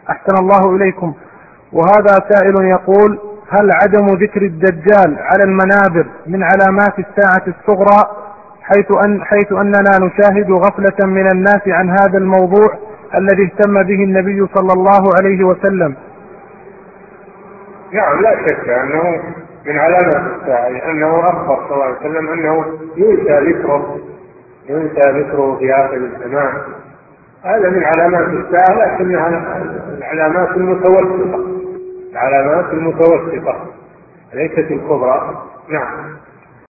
أحسن الله إليكم. وهذا سائل يقول: هل عدم ذكر الدجال على المنابر من علامات الساعة الصغرى، حيث أننا نشاهد غفلة من الناس عن هذا الموضوع الذي اهتم به النبي صلى الله عليه وسلم؟ نعم، لا شك أنه من علامات الساعة، لأنه أخبر صلى الله عليه وسلم أنه ينسى ذكره في آخر الزمان. هذا من علامات الساعة، لكنها العلامات المتوسطة ليست الكبرى. نعم.